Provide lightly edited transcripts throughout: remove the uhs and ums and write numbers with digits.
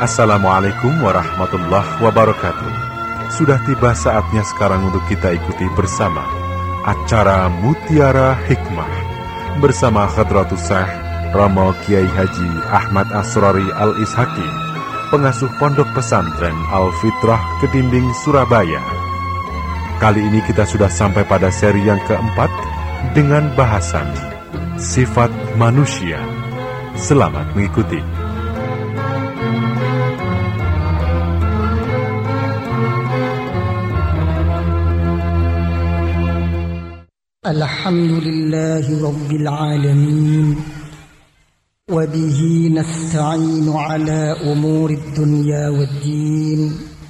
Assalamualaikum warahmatullahi wabarakatuh. Sudah tiba saatnya sekarang untuk kita ikuti bersama acara Mutiara Hikmah bersama Hadratus Syekh Romo Kiai Haji Ahmad Asrori Al-Ishaqi, pengasuh Pondok Pesantren Al-Fitrah Kedinding, Surabaya. Kali ini kita sudah sampai pada seri yang keempat dengan bahasan Sifat Manusia. Selamat mengikuti. Alhamdulillahi Rabbil Alamin. Wabihi nasta'inu ala umuri dunya waddin.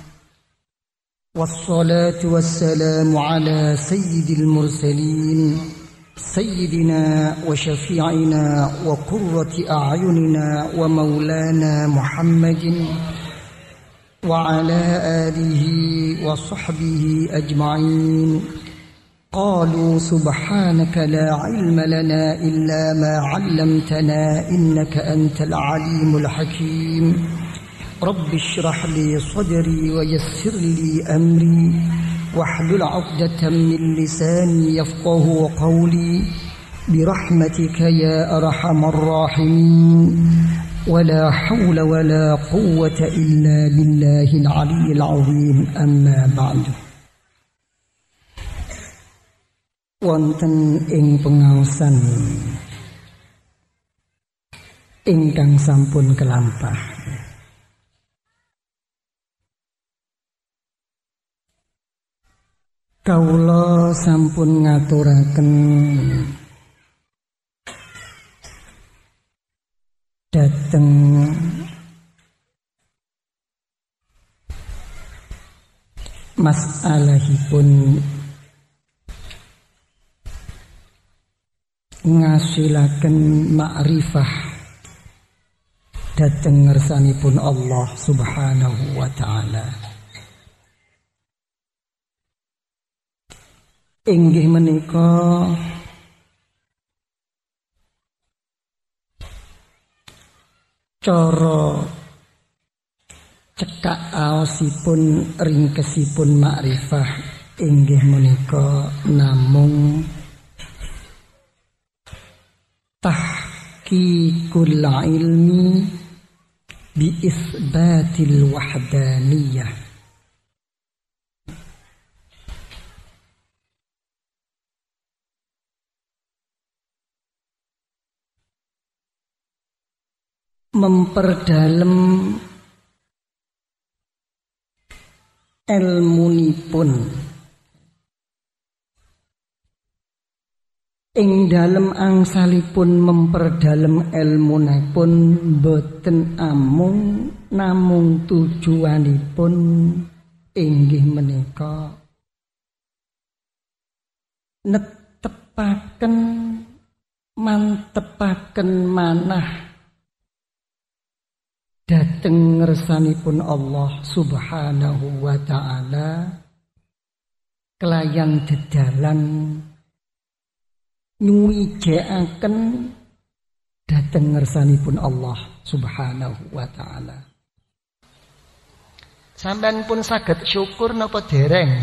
Wassalatu wassalamu ala sayyidil mursalin, sayyidina wa syafi'ina wa qurrati a'yunina wa maulana Muhammadin wa ala alihi wa sahbihi ajma'in. قالوا سبحانك لا علم لنا إلا ما علمتنا إنك أنت العليم الحكيم. رب اشرح لي صدري ويسر لي أمري واحلل عقدة من لساني يفقه قولي برحمتك يا أرحم الراحمين. ولا حول ولا قوة إلا بالله العلي العظيم. أما بعد. Wonten ing pengaosan ingkang sampun kelampah, kawula sampun ngaturaken dhateng masalahipun ngasilaken ma'rifah dhateng ngersanipun Allah Subhanahu wa ta'ala. Inggih menika cara cekak aosipun ringkesipun ma'rifah inggih menika namung tahqiqul ilmi bi isbatil wahdaniyah. Memperdalam ilmunipun ing dalem angsalipun memperdalam ilmunipun boten amung namung tujuanipun inggih menika netepaken mantepaken manah dhateng ngersanipun Allah Subhanahu wa ta'ala kelayan dedalan nyuwijakaken dhateng ngersanipun Allah Subhanahu wa ta'ala. Sampeyan pun saged syukur napa dereng?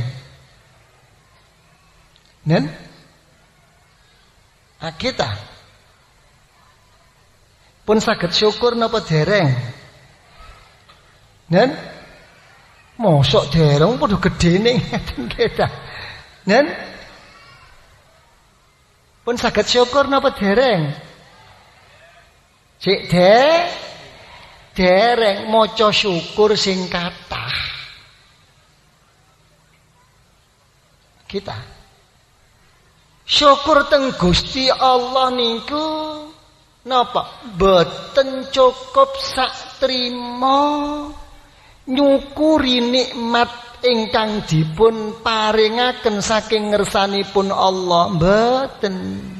Nen? Kita pun saged syukur napa dereng? Nen? Mosok dereng padha gedene ngeten kita. Nen? Pun saged syukur napa dereng? Sik dereng maca syukur sing kathah. Kita syukur teng Gusti Allah niku napa? Boten cukup sak trima nyukuri nikmat ingkang dipun paringaken saking ngersanipun Allah, mboten.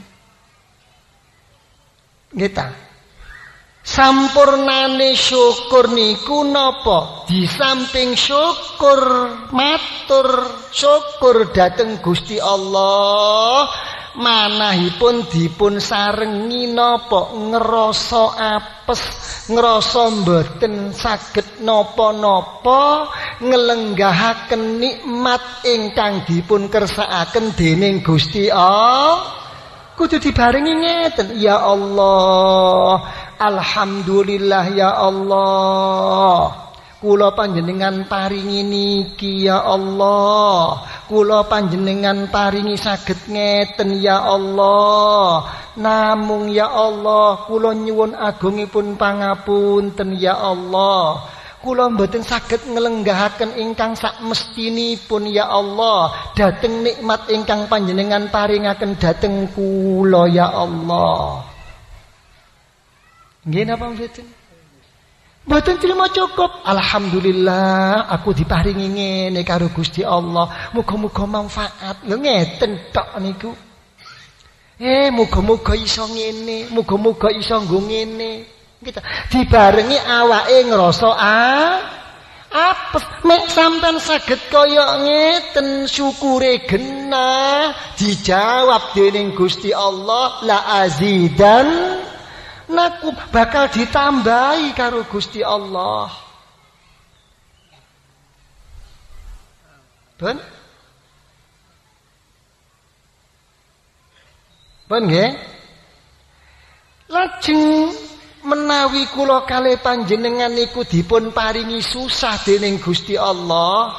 Kita sampurnane syukur niku napa? Di samping syukur matur syukur dhateng Gusti Allah, manahipun dipun sarengi napa ngrasa apes, ngrasa mboten saged napa-napa, nglenggahaken nikmat ingkang dipun kersakaken dening Gusti Allah. Kudu dibarengi ngeten, ya Allah, alhamdulillah ya Allah. Kula panjenengan paringi niki ya Allah. Kula panjenengan paringi saged ngeten ya Allah. Namung ya Allah, kula nyuwun agungipun pangapunten ya Allah. Kula mboten saged nglenggahaken ingkang sakmestinipun ya Allah dhateng nikmat ingkang panjenengan paringaken dhateng kula ya Allah. Nggih napa mboten? Mboten trima cukup. Alhamdulillah aku diparingi ngene karo Gusti Allah. Muga-muga manfaat. Lho ngeten tok niku. Muga-muga iso ngene, muga-muga iso nggo ngene. Kita dibarengi awake ngrasa apes. Mek sampean saged kaya ngeten syukure genah dijawab dening Gusti Allah, la azidan naku, bakal ditambahi karo Gusti Allah. Ben nggih? Lajeng menawi kula kalih panjenengan niku dipun paringi susah dening Gusti Allah.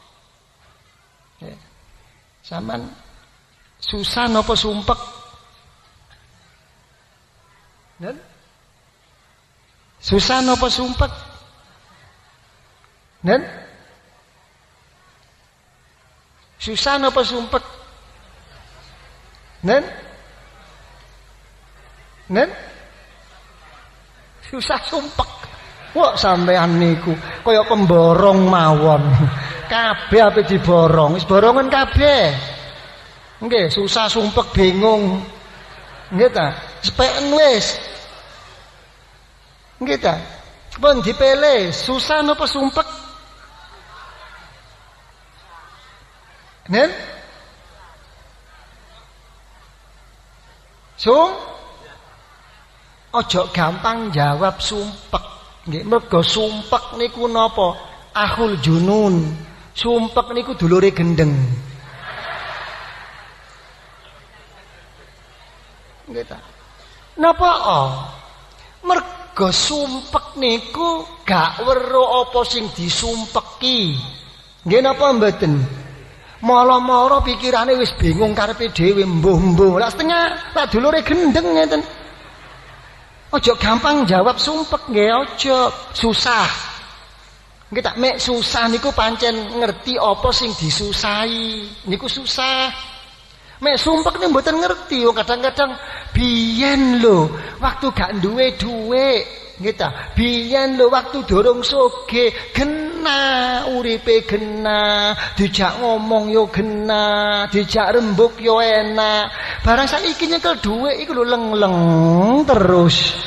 Saman susah napa sumpek? Nen? Susah napa sumpek? Nen? Susah napa sumpek? Nen? Nen? Susah sumpek. Wah sampean niku kaya pemborong mawon. Kabeh ape diborong, wis borongan kabeh. Nggih, susah sumpek bingung. Nggih ta? Sepeken wis. Nggih ta? Pun dipilih, susah napa sumpek? Nen? Ojo gampang jawab sumpek. Nggih, mergo sumpek niku napa? Akhul junun. Sumpek niku dulure gendeng. Nggih ta? Napa? Mergo sumpek niku gak weruh apa sing disumpeki. Nggih napa mboten? Mala-mala pikirane wis bingung karepe dhewe mbuh-mbuh. Lah setengah lah dulure gendeng ngeten. Ojo gampang jawab sumpek nggih, ojo. Susah. Nggih tak mek susah niku pancen ngerti apa sing disusahi. Niku susah. Mek sumpek niku mboten ngerti. Kadang-kadang biyen lho waktu gak duwe dhuwit. Nggih ta? Biyen lho waktu durung sugih, genah uripe genah, dijak ngomong yo genah, dijak rembug yo enak. Barang saiki nyekel dhuwit iku lho leng-leng terus.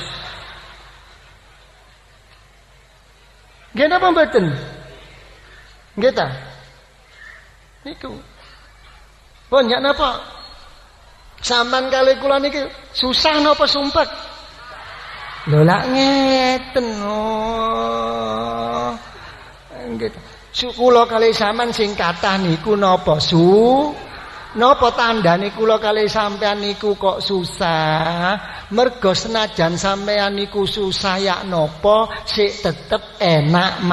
Nggih napa mboten? Nggih ta? Niku. Banyak napa? Sampean kali kula niki susah napa sumpek? Lho lak ngeten. Nggih. Kula kalih sampean sing kathah niku napa napa tandane kula kalih sampean niku kok susah? Mergo senajan sampean niku susah yak napa sik tetep enak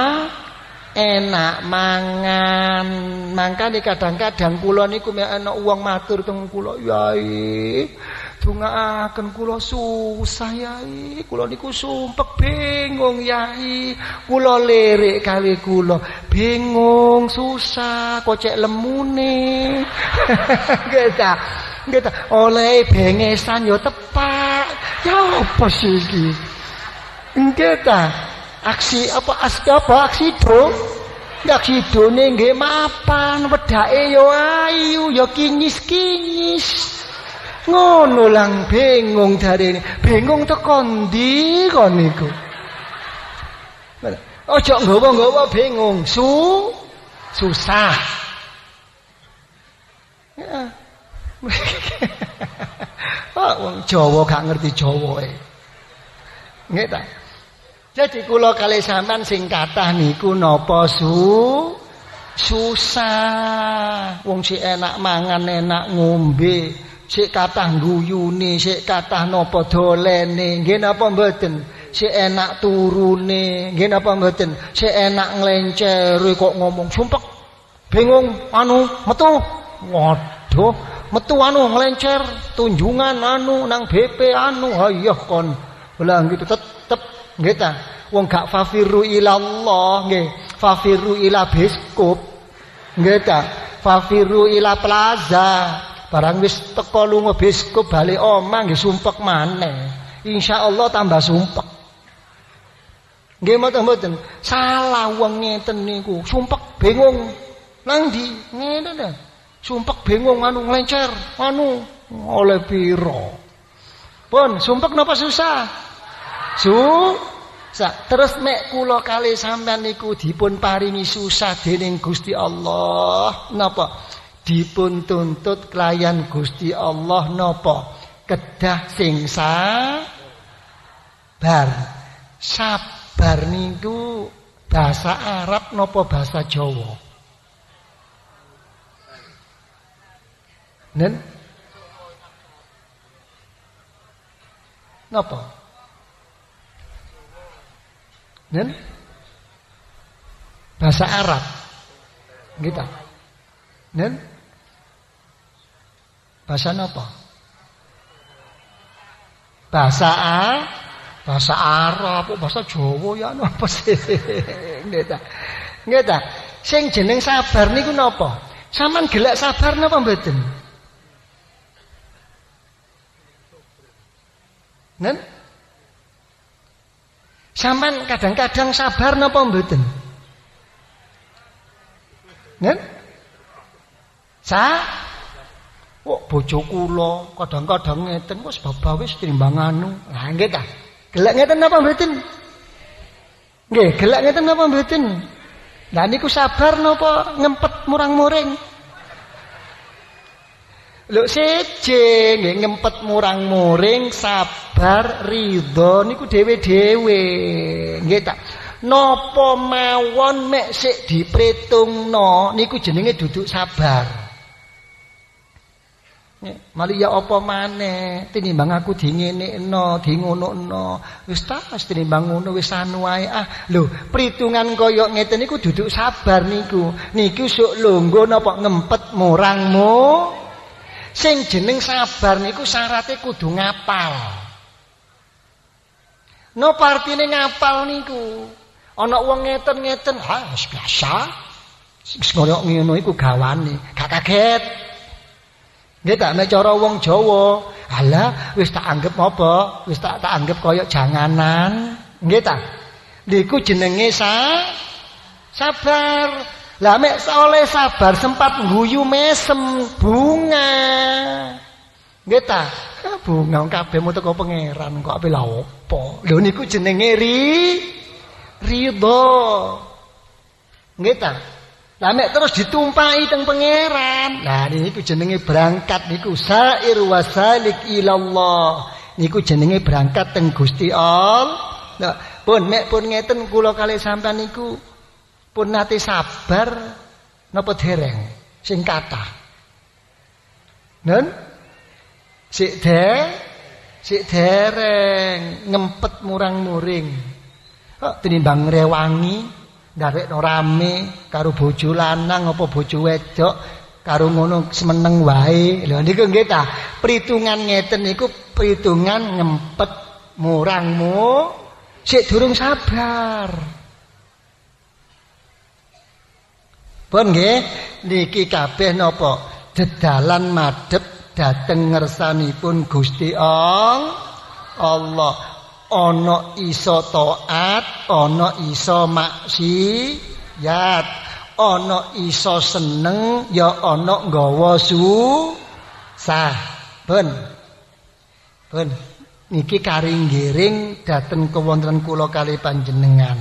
mangan. Mangkane kadang-kadang kula niku mek ana wong matur teng kula, "Yai, dongaaken kula susah Yai, kula niku sumpek bingung Yai." Kula lirik kali kula, bingung susah kok cek lemune. Nggih ta? Nggih ta? Oleh bengesan yo tepak. Ya apa sih iki? Nggih ta? Aksi do? Aksi done nggih mapan, wedake yo ayu, yo kinyis-kinyis. Ngono lang bingung darene. Bingung teko ndi kon niku? Ojo nggawa-nggawa bingung, susah. Ya. Wong Jawa gak ngerti Jawa nggih ta. Jadi kula kalih sampean sing kathah niku napa susah. Wong sik enak mangan, enak ngombe, sik kathah guyune, sik kathah napa dolene, nggih napa mboten? Sik enak turune, nggih napa mboten? Sik enak nglencere kok ngomong sumpek. Bingung metu. Waduh, metu nglencer, tunjungan nang BP hayah kon. Lah gitu tetep nggih ta. Wong gak fafiru ilallah nggih, fafiru ila biskup. Nggih ta, fafiru ila plaza. Barang wis teko lunga biskup bali omah nggih sumpek maneh. Insyaallah tambah sumpek. Nggih mboten salah wong ngeten niku, sumpek bingung. Nang ndi? Ngene ta. Sumpek bingung nglencer, oleh piro. Pun sumpek napa susah? Terus mek kula kalih sampean niku dipun paringi susah dening Gusti Allah. Napa? Dipun tuntut kelayan Gusti Allah napa? Kedah sing sabar. Sabar niku bahasa Arab napa bahasa Jawa? Nen? Napa? Nen? Bahasa Arab. Gitu. Nen? Bahasa napa? Bahasa Arab, bahasa Jawa ya napa sih? Gitu. Gitu. Sing jeneng sabar niku napa? Sampeyan gelek sabar napa mboten? Nen? Sampeyan kadang-kadang sabar napa mboten? Nen? Bojo kula kadang-kadang ngeten kok sebab wis timbang Lah nggih ta. Gelek ngeten napa mboten? Nggih, gelek ngeten napa mboten? Lah niku sabar napa ngempet murang-muring? Lho seje nggih ngempet murang-muring sabar ridho niku dhewe-dhewe. Nggih ta. Napa mawon mek sik dipretungno niku jenenge duduk sabar. Mali ya apa maneh tinimbang aku dingenekno, dingonokno. Wis tinimbang ngono wis anu wae. Lho, perhitungan kaya ngeten niku duduk sabar niku. Niku sok longgo napa ngempet murangmu. Sing jeneng sabar niku syaratnya kudu ngapal. Napa artine ngapal niku? Ana wong ngeten-ngeten, wis biasa. Sing koyo ngono iku gawane, gak kaget. Nggih tak nek cara wong Jawa, alah wis tak anggap apa? Wis tak anggap kaya janganan. Nggih ta? Niku jenenge sabar. Lah mek oleh sabar sempat ngguyu mesem bunga. Nggih ta? Bunga kabeh mung teko pangeran kok ape lha opo? Lho niku jenenge ridho. Nggih ta? Lah mek terus ditumpahi teng pangeran. Lah niku jenenge berangkat niku sair wasalik ilallah. Niku jenenge berangkat teng Gusti Allah. Nah, pun mek pun ngeten kula kalih sampean niku pun nate sabar napa dereng sing kathah. Nen? Sik dereng ngempet murang-muring. Kok tinimbang ngrewangi ndarek rame karo bojo lanang apa bojo wedok karo ngono semeneng wae. Lha niku nggih ta, perhitungan ngeten niku perhitungan ngempet murangmu sik durung sabar. Pun nggih niki kabeh napa dedalan madhep dhateng ngersanipun Gusti Allah. Ana iso taat, ana iso maksiat, ana iso seneng, ya ana nggawa susah. Pun niki karing-giring dhateng kewontenan kula kalih panjenengan.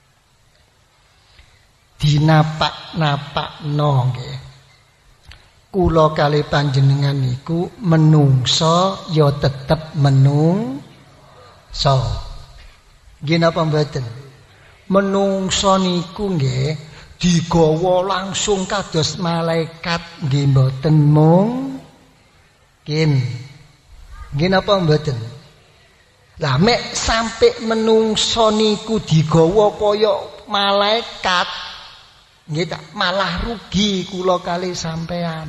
Dinapak-napakno nggih. kula kali panjenengan niku menungso ya tetep menungso. Nggih napa mboten? Menungso niku nggih digawa langsung kados malaikat nggih mboten mungkin. Nggih napa mboten? Lah mek sampai menungso niku digawa kaya malaikat nggih tak malah rugi kula kali sampean.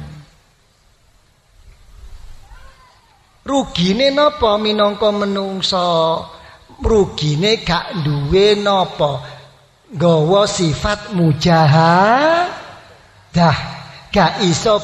Rugine napa minangka menungso? Rugine gak duwe napa? Gawa sifat mujahadah, gak iso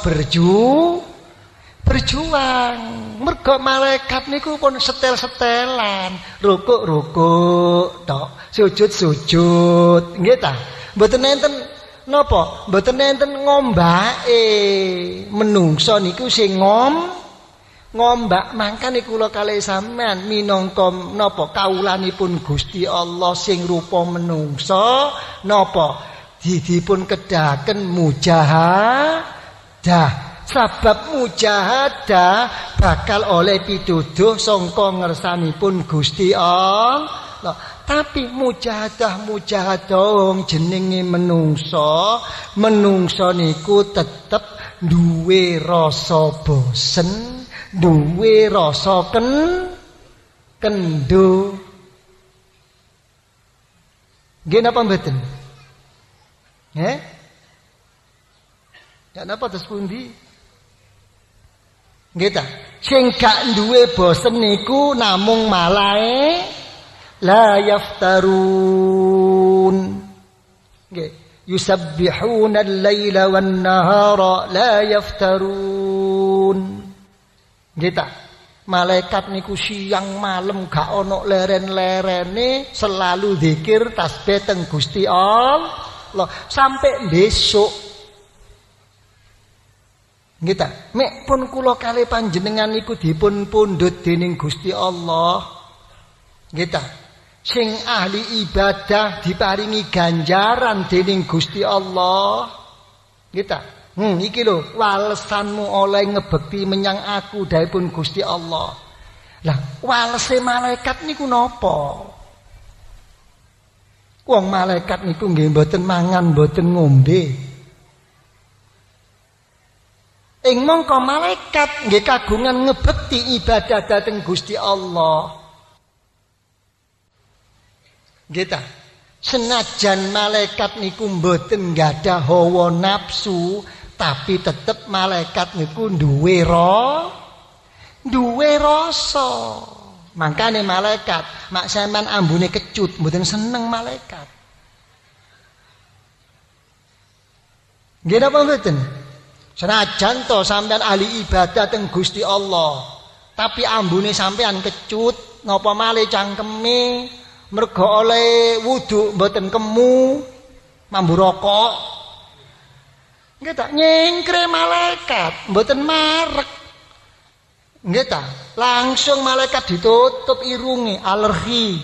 berjuang. Mergo malaikat niku pun setel-setelan, rukuk-rukuk tok, sujud-sujud, nggih ta? Mboten enten napa? Mboten enten ngombake. Menungso niku sing ngombak. Mangkane kula kalih sampean minangka napa kawulanipun Gusti Allah sing rupa menungso napa dipun kedahaken mujahadah. Sabab mujahadah bakal oleh pituduh sangka ngersanipun Gusti Allah. Tapi mujahadah jenenge menungso niku tetep duwe rasa bosen, duwe rasa kendo. Nggih napa mboten? Ya napa terus pundi? Nggih ta? Sing gak duwe bosen niku namung malae la yaftarun. Nggih, yusabbihuna al-laila wan-nahara la yaftarun. Nggih ta? Malaikat niku siang malam gak ono leren-lerene, selalu zikir tasbih teng Gusti Allah sampai besok. Nggih ta? Mek pun kula kalih panjenengan niku dipun pundhut dening Gusti Allah. Nggih ta? Sing ahli ibadah diparingi ganjaran dening Gusti Allah. Nggih ta? Iki lho walesanmu oleh ngebekti menyang aku dahipun Gusti Allah. Lah walese malaikat niku napa? Wong malaikat niku nggih mboten mangan, mboten ngombe. Ing mongko malaikat nggih kagungan ngebekti ibadah dhateng Gusti Allah. Nggih ta? Senajan malaikat niku mboten nggadah hawa nafsu, tapi tetep malaikat niku duwe rasa. Mangkane malaikat mak sampean ambune kecut mboten seneng malaikat. Nggih napa mboten? Senajan to sampean ahli ibadah teng Gusti Allah, tapi ambune sampean kecut, napa malih cangkeme mergo oleh wudu mboten kemu, mambu rokok. Nggih ta, nyengkre malaikat mboten marek. Nggih ta, langsung malaikat ditutup irunge, alergi.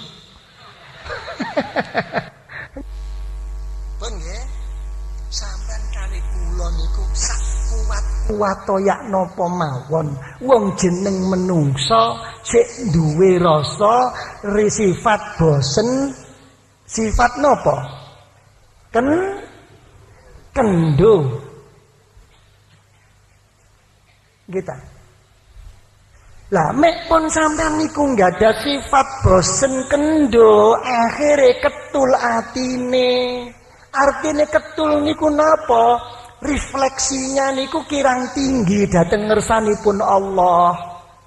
Pun nggih, sampean kali kula niku sak kuwatoyak napa mawon wong jeneng menungso sik duwe rasa sifat bosen, sifat napa kendo gitu. Lah mek pun sampean niku nggada sifat bosen kendo, akhire ketul atine. Artine ketul niku napa? Refleksinya niku kirang tinggi dhateng ngersanipun Allah.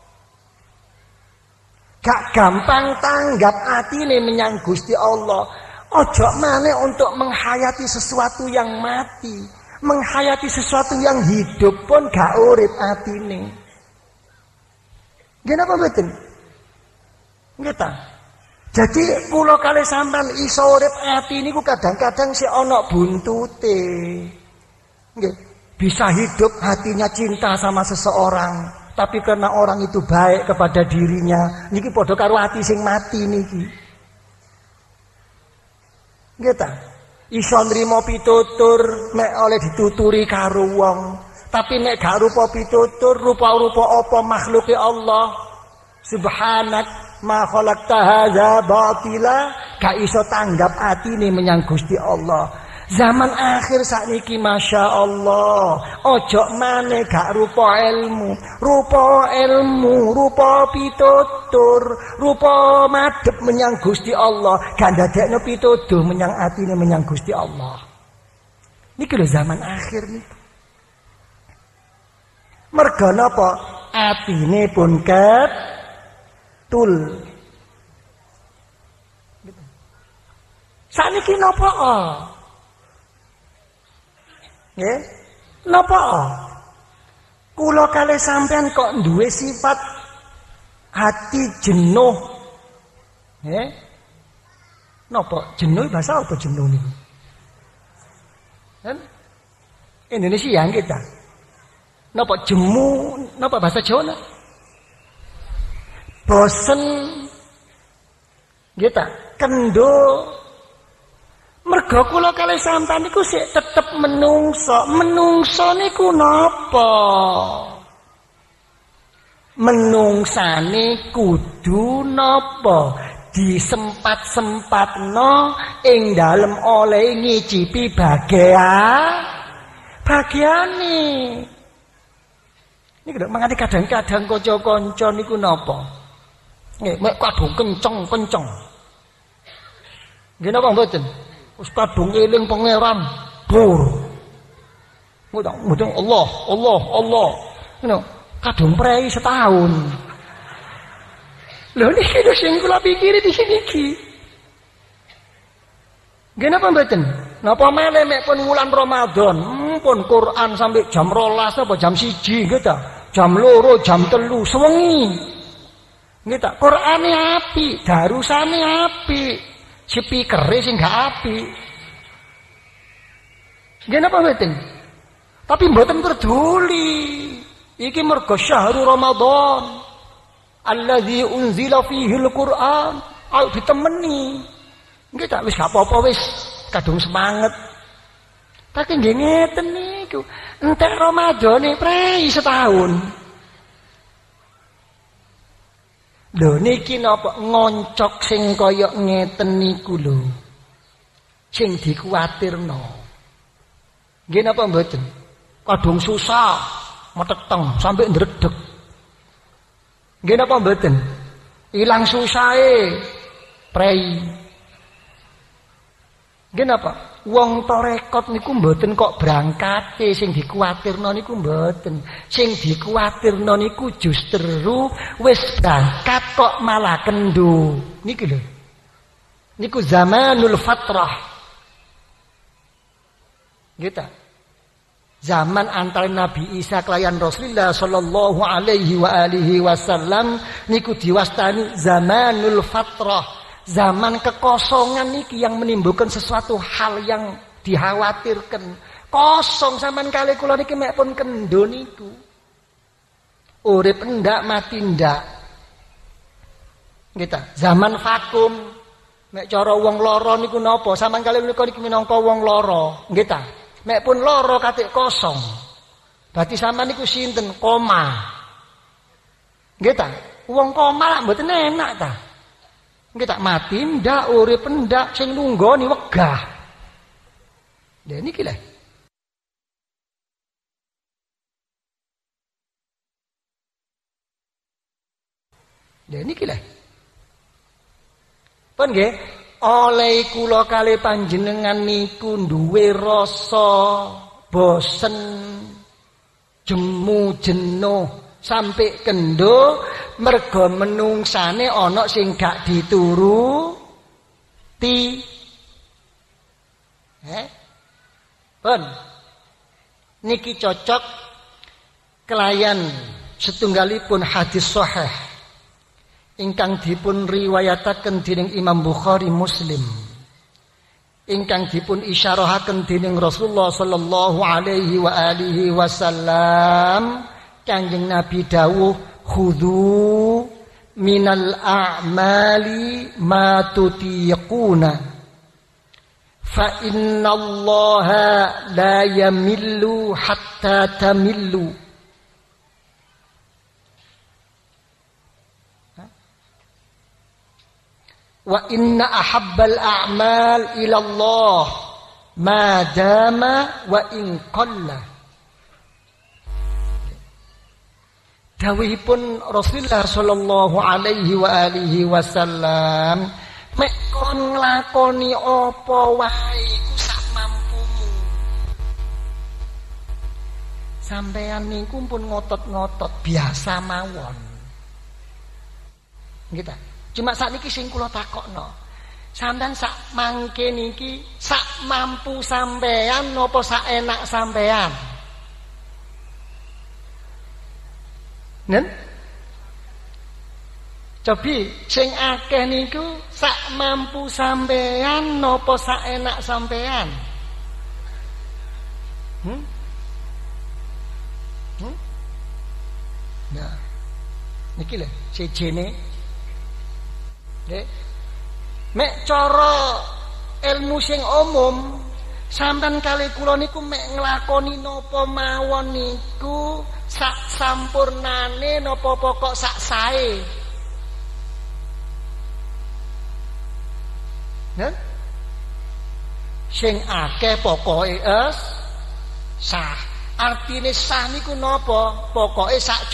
Gak gampang tanggap atine menyang Gusti Allah. Ojo maneh untuk menghayati sesuatu yang mati, menghayati sesuatu yang hidup pun gak urip atine. Nggih napa mboten? Nggih ta? Jadi kula kalih sampean iso urip ati niku kadang-kadang sik ana buntute. Nggih, bisa hidup hatinya cinta sama seseorang, tapi karena orang itu baik kepada dirinya, niki padha karo ati sing mati niki. Nggih ta? Iso nrimo pitutur mek oleh dituturi karo wong, Tapi nek gak rupa pitutur, rupa-rupa apa makhluke Allah. Subhanak ma khalaqta hadza batila, gak iso tanggap atine menyang Gusti Allah. Zaman akhir sakniki Masya Allah, ojo maneh gak rupa ilmu, rupa pitutur, rupa madhep menyang Gusti Allah, gak ndadekno pituduh menyang atine menyang Gusti Allah. Niki lho zaman akhir niki. Merga napa? Atine pun ketul. Saniki napa? Nggih. Napa? Kula kalih sampean kok duwe sifat hati jenuh. Nggih. Napa? Jenuh bahasa apa jenuh niku? Kan? Indonesia yang kita. Napa jemu, napa bahasa Jawa? Bosen. Gitu. Kendo. Merga kula kalih sampean niku sik tetep menungso. Menungso niku napa? Menungsane kudu napa? Disempat-sempatno ing dalem oleh ngicipi bagiane. Niku lho mangane kadang-kadang kanca-kanca niku napa? Nggih, mek kadung kenceng-kenceng. Nggih napa mboten? Wis kadung eling pangeran bur. Mudeng Allah. Ngono, kadung prei setahun. Lho niki lho sing kula pikiri di sini iki. Nggih napa mboten? Napa meneh mek pun wulan Ramadan, pun Quran sampai jam 12 apa jam 1 nggih ta? Jam 2, jam 3 sewengi. Nggih ta? Qur'ane apik, darusane apik, speakere sing gak apik. Nggih napa mboten? Tapi mboten peduli. Iki mergo syahrul Ramadan. Alladzi unzila fihi al-Qur'an. Ayo ditemeni. Nggih tak wis gak apa-apa wis kadung semangat. Tapi nggih ngeten niku. Entek Ramadane prei setahun. Lho niki napa ngoncok sing kaya ngeten niku lho. Sing dikuwatirno. Nggih napa mboten? Kadung susah, meteteng sampai ndredeg. Nggih napa mboten? Ilang susahe prei. Nggih napa? Wong tarekat niku mboten kok berangkate sing dikuwatirno niku mboten. Sing dikuwatirno niku justru wis berangkat kok malah kendo. Niki lho. Niku zamanul fatrah. Gitu. Zaman antara Nabi Isa kelayan Rasulullah sallallahu alaihi wa alihi wasallam niku diwastani zamanul fatrah. Zaman kekosongan niki yang menimbulkan sesuatu hal yang dikhawatirkan. Kosong sampean kali kula niki mek pun kendo niku. Urip ndak mati ndak. Gitu. Zaman vakum mek cara wong lara niku napa? Sampean kali kula niki minangka wong lara. Nggih ta? Mek pun lara katik kosong. Berarti sampean niku sinten? Koma. Nggih ta? Wong koma lak mboten enak ta? Nggih tak mati ndak, urip ndak, sing lunggoni wegah. Lha niki lho. Lha niki lho. Pun nggih, oleh kula kali panjenengan niku duwe rasa bosen, jemu jenuh sampai kendo merga menungsane ana sing gak dituruti. Pun niki cocok kelayan setunggalipun hadis sahih ingkang dipun riwayataken dening Imam Bukhari Muslim, ingkang dipun isyarahaken dening Rasulullah sallallahu alaihi wa alihi wasallam. Kanjeng Nabi dawuh, khudhu minal a'mali ma tutiquna fa innallaha la yamillu hatta tamillu. Wa inna ahabbal a'mal ila Allah ma dama wa in qalla. Dawuhipun Rasulullah sallallahu alaihi wa alihi wasallam, mek kon nglakoni apa wae iku sak mampumu. Sampeyan niku pun ngotot-ngotot biasa mawon. Gitu. Cuma sakniki sing kula takokno. Sampeyan sak mangke niki sak mampu sampeyan napa sak enak sampeyan? Nen? Cobi sing akeh niku sak mampu sampeyan napa sak enak sampeyan? Nah. Niki lho sejene. Mek cara ilmu sing umum sampean kali kula niku mek nglakoni napa mawon niku sak sampurnane napa pokok sak sae. Nah, sing akeh pokoke sah. Artine sah niku napa? Pokoke sak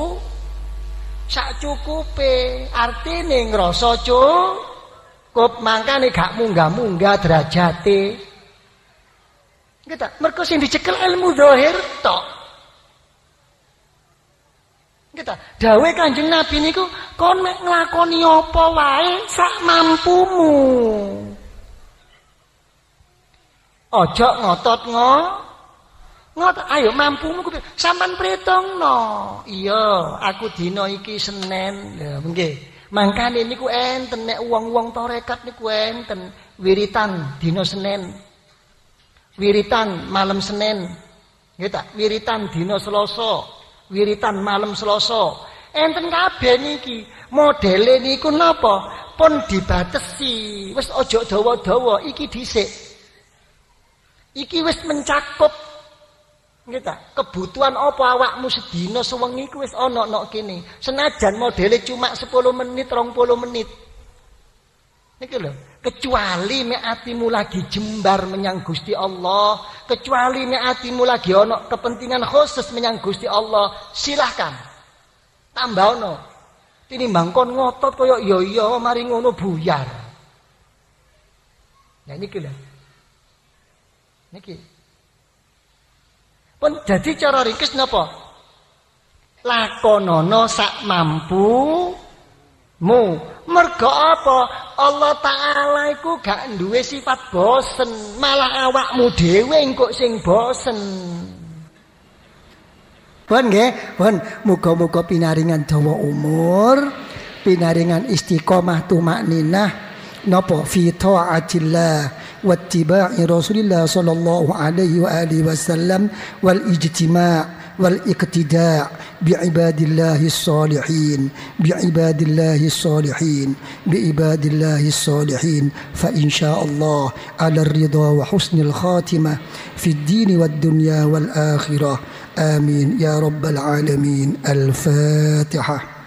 cukupe, artine ngrasa cukup, mangkane gak munggah-munggah derajate. Gitu. Mergo sing dicekel ilmu zahir tok. Gitu. Dawe Kanjeng Nabi niku kon mek nglakoni apa wae sak mampumu. Aja ngotot ayo mampumu sampean pretongno. Iya, aku dina iki Senin. Lha nggih. Mangkane niku enten nek wong-wong tarekat niku enten wiritan dina Senin. Wiritan malam Senin. Nggih ta? Wiritan dina Selasa. Wiritan malam Selasa. Enten kabeh niki. Modele niku napa? Pun dibatesi. Wis aja dawa-dawa, iki dhisik. Iki wis mencakup kita kebutuhan apa awakmu sedina sewengi ku wis ana kene. Senajan modele cuma 10 menit, 20 menit. Niki lho, kecuali nek atimu lagi jembar menyang Gusti Allah, kecuali nek atimu lagi ana kepentingan khusus menyang Gusti Allah, silahkan. Tambahno. Tinimbang kon ngotot kaya iya mari ngono buyar. Nah niki lho. Niki pun jadi cara ringkes napa? Lakonono sak mampumu. Mergo apa? Allah Ta'ala iku gak duwe sifat bosen, malah awakmu dhewe engko sing bosen. Pun nggih, pun muga-muga pinaringan dawa umur, pinaringan istiqomah tumakninah napa fi ta'atillah واتباع رسول الله صلى الله عليه وآله وسلم والاجتماع والاقتداء بعباد الله الصالحين فإن شاء الله على الرضا وحسن الخاتمة في الدين والدنيا والآخرة آمين يا رب العالمين. الفاتحة.